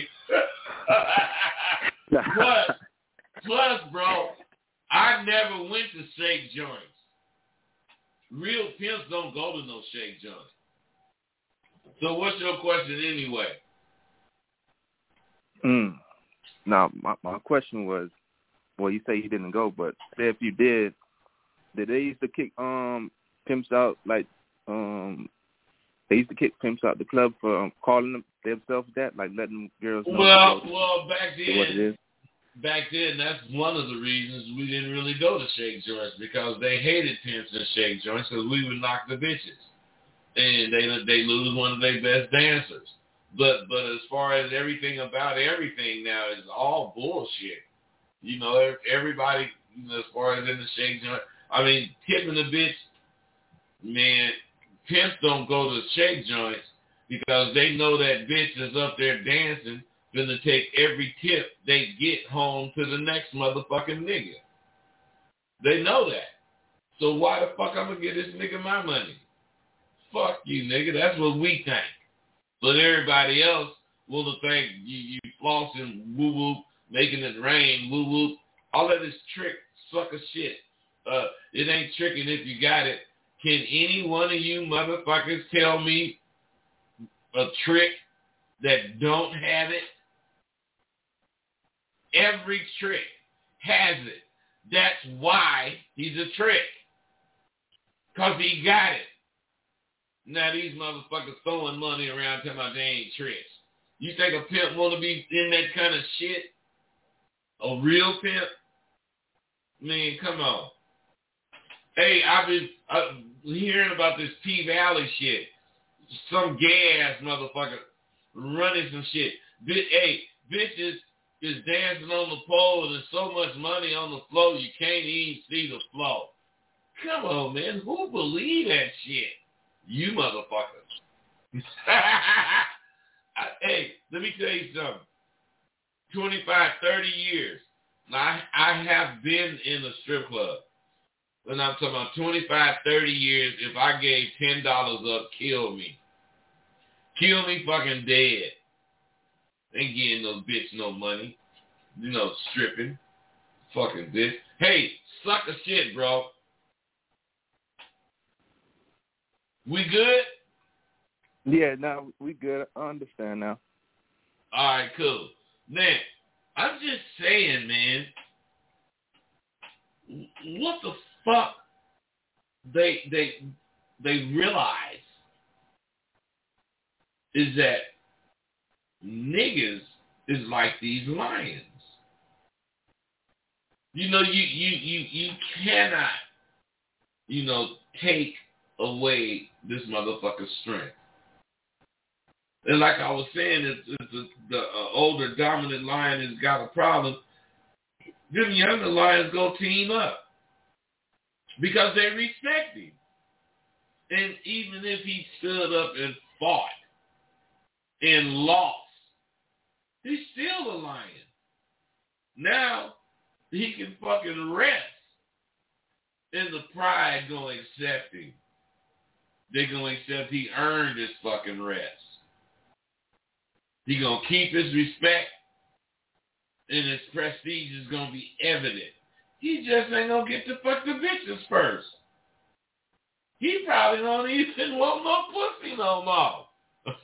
Plus, plus, bro, I never went to shake joints. Real pimps don't go to no shake joints. So what's your question anyway? Mm. Now, my, my question was, well, you say you didn't go, but say if you did, did they used to kick um pimps out, like um they used to kick pimps out the club for um, calling them themselves that, like letting girls know Well, what, well, back then, what it is? back then, that's one of the reasons we didn't really go to shake joints, because they hated pimps and shake joints because we would knock the bitches, and they they lose one of their best dancers. But but as far as everything about everything now is all bullshit. You know, everybody, you know, as far as in the shake joint, I mean, tipping the bitch, man, pimps don't go to shake joints because they know that bitch is up there dancing, gonna take every tip they get home to the next motherfucking nigga. They know that. So why the fuck I'm gonna get this nigga my money? Fuck you, nigga. That's what we think. But everybody else will think you, you flossing, woo-woo, making it rain, woo-woo. All that is trick, sucker shit. Uh, it ain't tricking if you got it. Can any one of you motherfuckers tell me a trick that don't have it? Every trick has it. That's why he's a trick. Because he got it. Now these motherfuckers throwing money around talking about they ain't tricks. You think a pimp want to be in that kind of shit? A real pimp? Man, come on. Hey, I've been uh, hearing about this P-Valley shit. Some gay-ass motherfucker running some shit. Bi- hey, bitches is dancing on the pole and there's so much money on the floor you can't even see the floor. Come on, man. Who believe that shit? You motherfuckers. Hey, let me tell you something. twenty-five, thirty years. Now, I, I have been in a strip club. When I'm talking about twenty-five, thirty years, if I gave ten dollars up, kill me. Kill me fucking dead. Ain't getting no bitch no money. You know, stripping. Fucking bitch. Hey, suck a shit, bro. We good? Yeah, now we good. I understand now. All right, cool. Now, I'm just saying, man, what the fuck they they they realize is that niggas is like these lions. You know, you, you, you, you cannot, you know, take away this motherfucker's strength. And like I was saying, if, if the, the uh, older dominant lion has got a problem, them younger lions go team up because they respect him. And even if he stood up and fought and lost, he's still a lion. Now he can fucking rest, and the pride gonna accept him. They gonna accept he earned his fucking rest. He gonna keep his respect, and his prestige is gonna be evident. He just ain't gonna get to fuck the bitches first. He probably don't even want no pussy no more.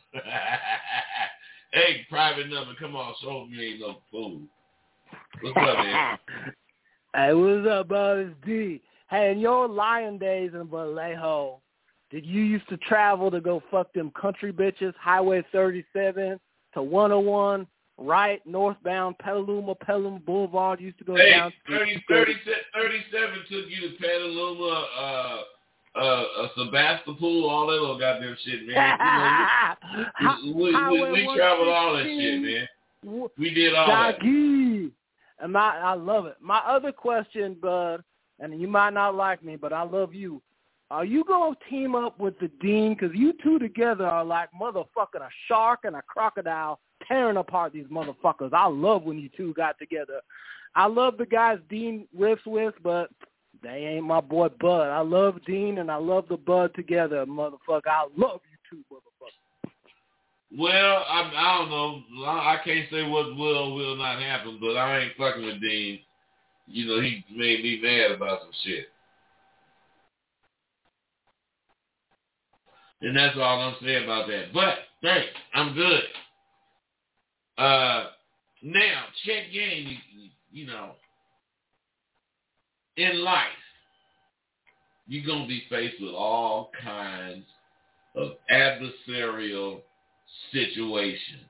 Hey, private number, come on, show me ain't no fool. What's up, man? Hey, what's up, bro? It's D. Hey, in your lion days in Vallejo, did you used to travel to go fuck them country bitches, Highway thirty-seven to one oh one, right, northbound, Petaluma, Petaluma Boulevard, used to go hey, down to... thirty, thirty, thirty-seven took you to Petaluma, uh, uh, uh, Sebastopol, all that little goddamn shit, man. You know, we, we, we, we, we traveled all that shit, man. We did all Doggy. that. And my, I love it. My other question, bud, and you might not like me, but I love you. Are you going to team up with the Dean? Because you two together are like motherfucking a shark and a crocodile tearing apart these motherfuckers. I love when you two got together. I love the guys Dean riffs with, but they ain't my boy Bud. I love Dean and I love the Bud together, motherfucker. I love you two, motherfucker. Well, I, I don't know. I can't say what will or will not happen, but I ain't fucking with Dean. You know, he made me mad about some shit. And that's all I'm saying about that. But, thanks. I'm good. Uh, now, check game, you, you know, in life, you're going to be faced with all kinds of adversarial situations.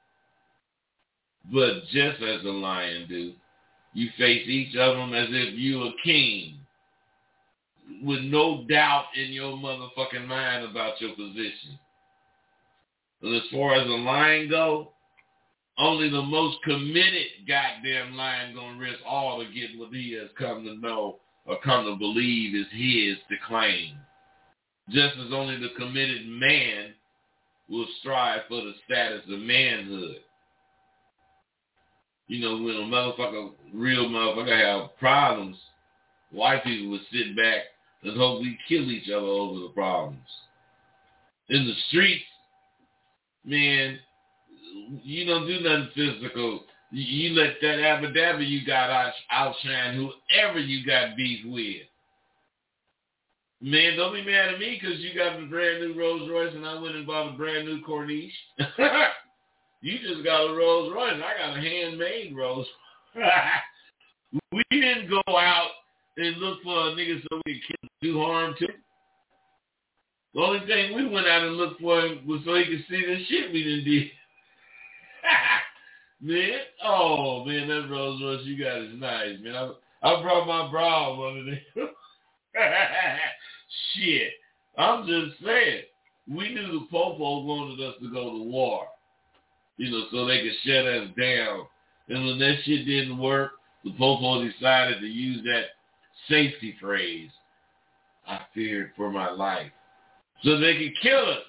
But just as a lion do, you face each of them as if you a king, with no doubt in your motherfucking mind about your position. And as far as a lion go, only the most committed goddamn lion gonna risk all to get what he has come to know or come to believe is his to claim. Just as only the committed man will strive for the status of manhood. You know, when a motherfucker, real motherfucker have problems, white people would sit back and hope we kill each other over the problems. In the streets, man, you don't do nothing physical. You, you let that abba-dabba you got out, outshine whoever you got beef with. Man, don't be mad at me because you got a brand new Rolls Royce and I went and bought a brand new Corniche. You just got a Rolls Royce and I got a handmade Rolls. We didn't go out and look for a nigga so we could do harm to him. The only thing we went out and looked for him was so he could see the shit we done did. Man, oh man, that Rolls Royce you got is nice, man. I, I brought my bra one of them. Shit, I'm just saying. We knew the Popo wanted us to go to war, you know, so they could shut us down. And when that shit didn't work, the Popo decided to use that safety phrase. I feared for my life. So they could kill us.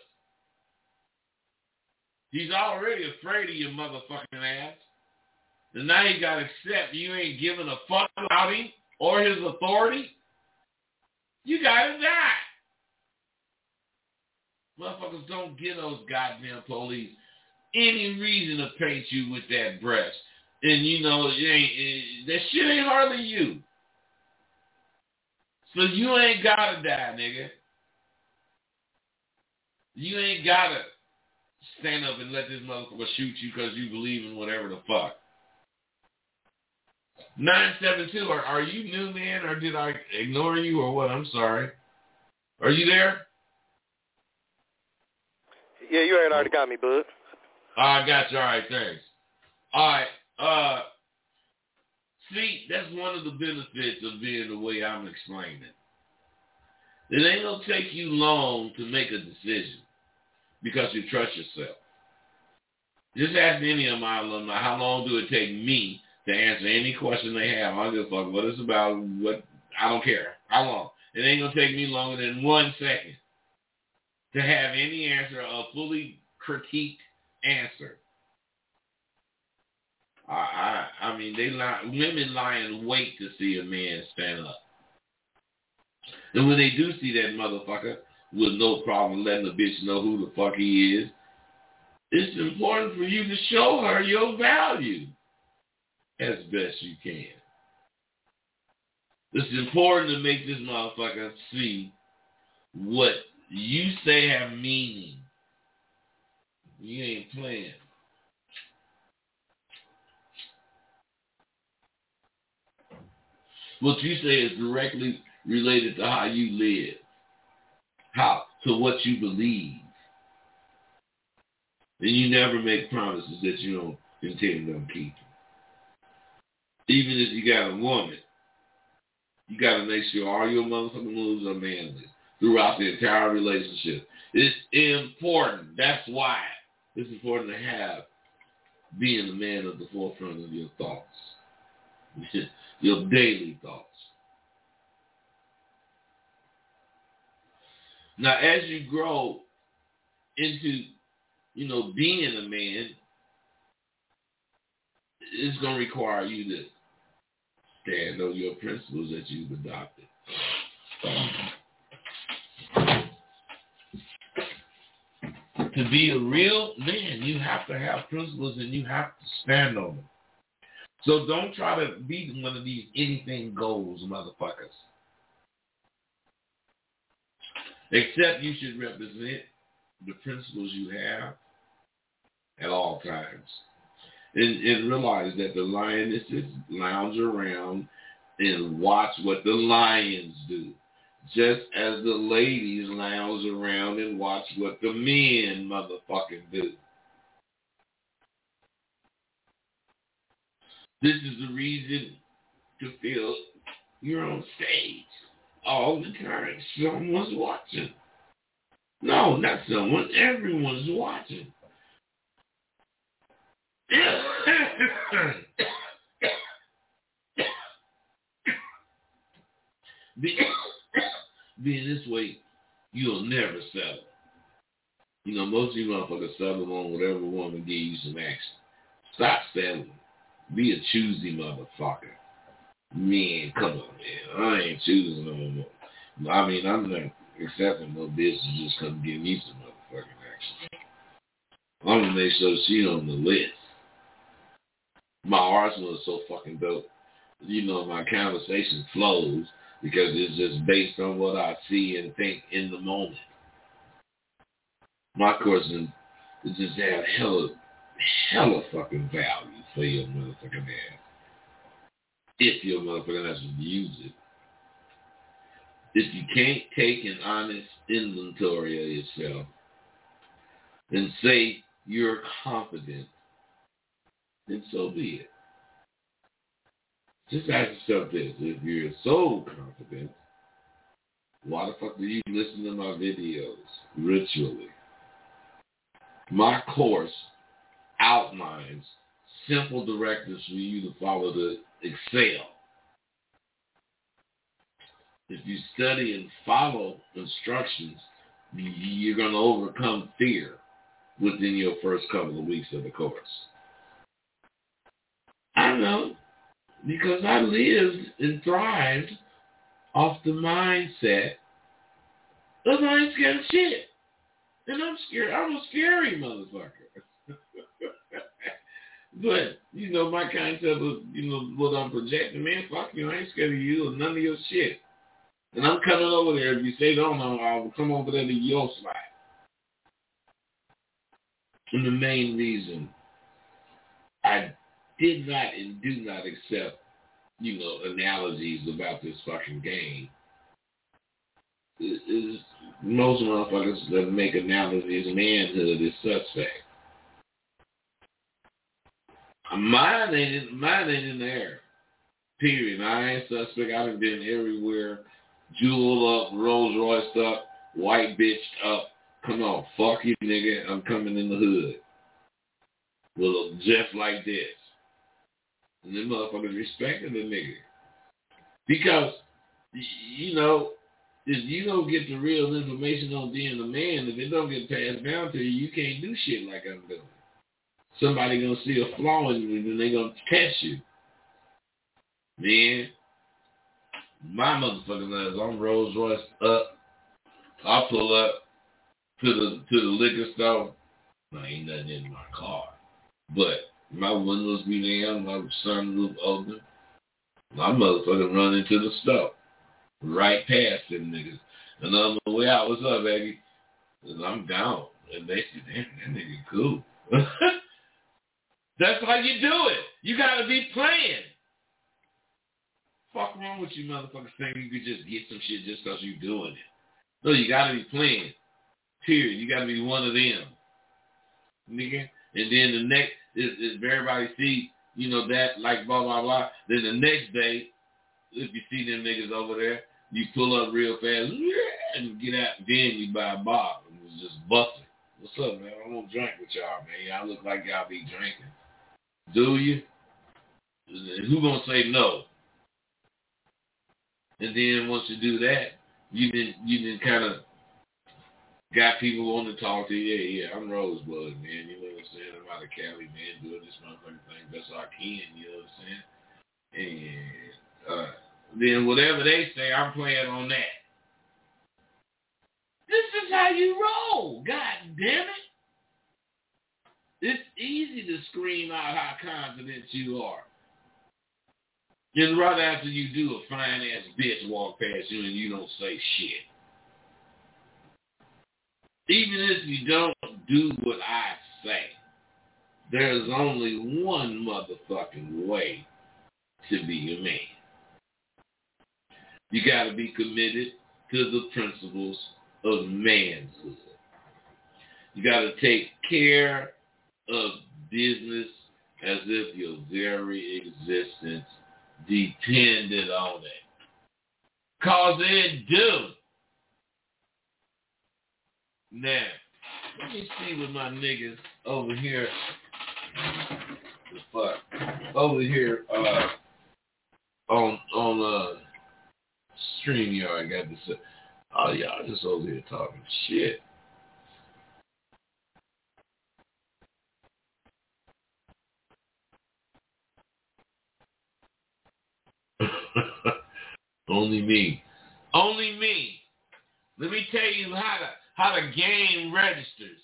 He's already afraid of your motherfucking ass. And now you gotta accept you ain't giving a fuck about him or his authority. You gotta die. Motherfuckers don't give those goddamn police any reason to paint you with that breast. And you know, it ain't, it, that shit ain't hardly you. So you ain't gotta die, nigga. You ain't gotta stand up and let this motherfucker shoot you because you believe in whatever the fuck. nine seven two, are, are you new, man, or did I ignore you or what? I'm sorry. Are you there? Yeah, you ain't already got me, bud. I got you. All right, thanks. All right. Uh, see, that's one of the benefits of being the way I'm explaining it. It ain't going to take you long to make a decision because you trust yourself. Just ask any of my alumni, how long do it take me to answer any question they have? I don't give a fuck what it's about, what, I don't care. How long? It ain't going to take me longer than one second to have any answer, a fully critiqued answer. I, I, I mean, they lie, women lie in wait to see a man stand up. And when they do see that motherfucker with no problem letting a bitch know who the fuck he is, it's important for you to show her your value as best you can. It's important to make this motherfucker see what you say have meaning. You ain't playing. What you say is directly related to how you live, how to what you believe. And you never make promises that you don't intend on keeping. Even if you got a woman, you got to make sure all your motherfucking moves are manly throughout the entire relationship. It's important. That's why it's important to have being a man at the forefront of your thoughts, your daily thoughts. Now, as you grow into, you know, being a man, it's going to require you to stand on your principles that you've adopted. To be a real man, you have to have principles and you have to stand on them. So don't try to be one of these anything goes motherfuckers. Except you should represent the principles you have at all times. And, and realize that the lionesses lounge around and watch what the lions do. Just as the ladies lounge around and watch what the men motherfucking do. This is the reason to feel you're on stage all the time. Someone's watching. No, not someone. Everyone's watching. Be, being this way, you'll never settle. You know, most of you motherfuckers settle on whatever woman gives you some action. Stop settling. Be a choosy motherfucker. Man, come on, man. I ain't choosing no more. I mean, I'm not accepting no bitch to just come give me some motherfucking action. I'm gonna make sure she on the list. My arsenal is so fucking dope. You know, my conversation flows because it's just based on what I see and think in the moment. My question is just have hella, hella fucking value for your motherfucking ass. If your motherfucking ass would use it. If you can't take an honest inventory of yourself and say you're confident, then so be it. Just ask yourself this. If you're so confident, why the fuck do you listen to my videos ritually? My course outlines simple directives for you to follow to excel. If you study and follow instructions, you're going to overcome fear within your first couple of weeks of the course. I know, because I lived and thrived off the mindset of I ain't scared of shit. And I'm scared. I'm a scary motherfucker. But, you know, my concept of, you know, what I'm projecting, man, fuck you, I ain't scared of you or none of your shit. And I'm coming over there. If you say no, no, I'll come over there to your spot. And the main reason I did not and do not accept, you know, analogies about this fucking game is, is most motherfuckers that make analogies, manhood is suspect. Mine ain't, mine ain't in the air. Period. I ain't suspect. I done been everywhere. Jewel up, Rolls Royce up, white bitch up. Come on, fuck you, nigga. I'm coming in the hood. Well, just like this. And them motherfuckers respecting the nigga. Because, you know, if you don't get the real information on being a man, if it don't get passed down to you, you can't do shit like I'm doing. Somebody gonna see a flaw in you and they gonna test you. Man, my motherfucking ass, I'm Rolls Royce up. I pull up to the to the liquor store. No, ain't nothing in my car. But my windows be down, my sunroof open. My motherfucker run into the store. Right past them niggas. And on the way out, what's up, baby? And I'm down. And they say, damn, that nigga cool. That's how you do it. You gotta be playing. Fuck wrong with you motherfuckers thinking you could just get some shit just because you doing it. No, you gotta be playing. Period. You gotta be one of them. Nigga. And then the next, is, is everybody see, you know, that, like, blah, blah, blah. Then the next day, if you see them niggas over there, you pull up real fast, and get out, and then you buy a bottle, and it's just busting. What's up, man? I won't drink with y'all, man. Y'all look like y'all be drinking. Do you? And who gonna say no? And then once you do that, you didn't, you didn't kind of got people wanting to talk to you. Yeah, yeah, I'm Rosebud, man. You know what I'm saying? I'm out of Cali, man, doing this motherfucking thing best I can, you know what I'm saying? And uh, then whatever they say, I'm playing on that. This is how you roll. God damn it. It's easy to scream out how confident you are. And right after you do, a fine-ass bitch walk past you and you don't say shit. Even if you don't do what I say, there's only one motherfucking way to be a man. You got to be committed to the principles of manhood. You got to take care of business as if your very existence depended on it. Cause it do. Now, let me see what my niggas over here, the fuck, over here, uh, on, on, uh, StreamYard got to say. Oh, y'all just over here talking shit. Only me. Only me. Let me tell you how to how the game registers.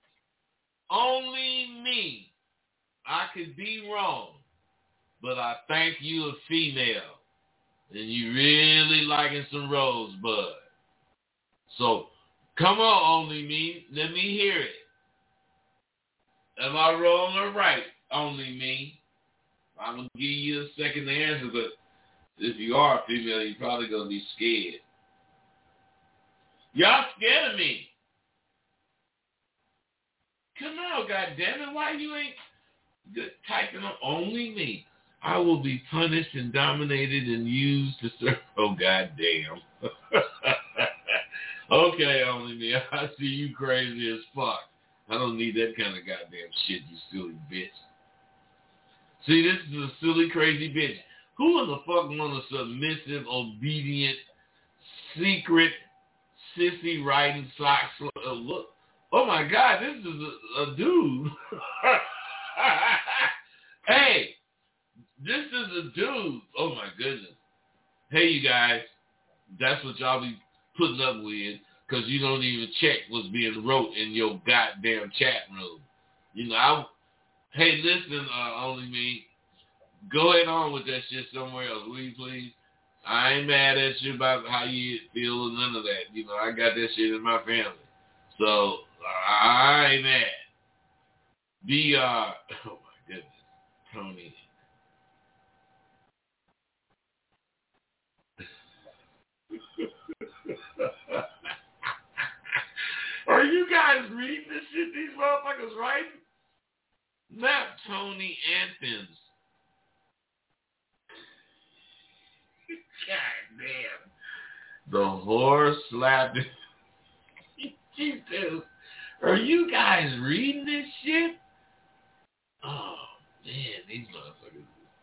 Only me. I could be wrong, but I think you a female, and you really liking some Rosebud. So, come on, only me. Let me hear it. Am I wrong or right? Only me. I'm going to give you a second to answer, but if you are a female, you're probably going to be scared. Y'all scared of me. Come on, goddammit. Why you ain't typing up only me? I will be punished and dominated and used to serve. Oh, goddamn. Okay, only me. I see you crazy as fuck. I don't need that kind of goddamn shit, you silly bitch. See, this is a silly, crazy bitch. Who in the fuck want a submissive, obedient, secret, sissy riding socks? Uh, look. Oh my God, this is a, a dude. Hey, this is a dude. Oh my goodness. Hey, you guys, that's what y'all be putting up with because you don't even check what's being wrote in your goddamn chat room. You know, I, hey, listen, uh, only me. Go ahead on with that shit somewhere else, will you please? I ain't mad at you about how you feel or none of that. You know, I got that shit in my family. So, I ain't mad. Be, uh, oh my goodness, Tony. Are you guys reading this shit these motherfuckers writing? Not Tony Athens. God damn. The horse slapped. Jesus. Are you guys reading this shit? Oh, man, these motherfuckers.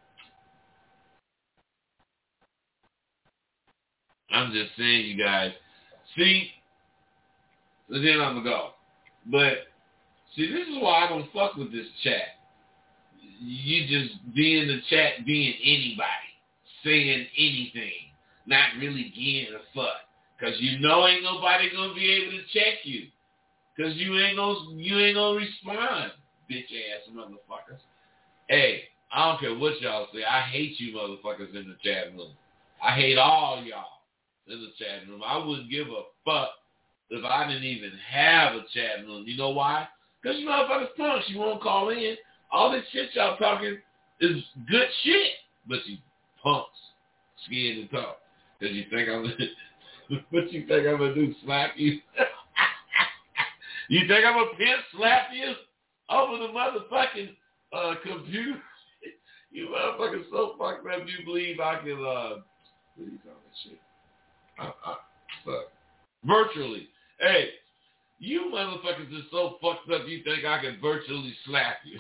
I'm just saying, you guys. See, and then I'm going to go. But, see, this is why I don't fuck with this chat. You just be in the chat being anybody, saying anything, not really giving a fuck. Because you know ain't nobody going to be able to check you. Because you ain't going you ain't gonna respond, bitch-ass motherfuckers. Hey, I don't care what y'all say. I hate you motherfuckers in the chat room. I hate all y'all in the chat room. I wouldn't give a fuck if I didn't even have a chat room. You know why? Because you motherfuckers punks. You won't call in. All this shit y'all talking is good shit. But you punks scared to talk. Because you think I'm going to, what you think I'm going to do, slap you? You think I'm going to pimp slap you over the motherfucking uh, computer? You motherfuckers so fucked up you believe I can, uh, what do you call that shit? Uh, uh, fuck. Virtually. Hey, you motherfuckers are so fucked up you think I can virtually slap you.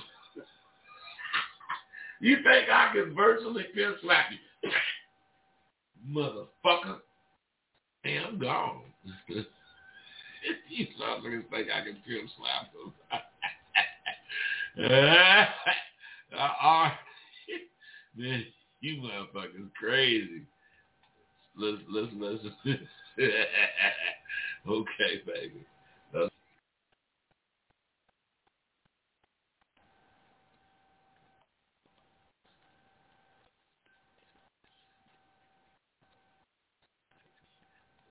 You think I can virtually pimp slap you? Motherfucker. Hey, I'm gone. You motherfuckers think I can pimp slap them. uh, man, you motherfuckers crazy. Listen, listen, listen. Okay, baby.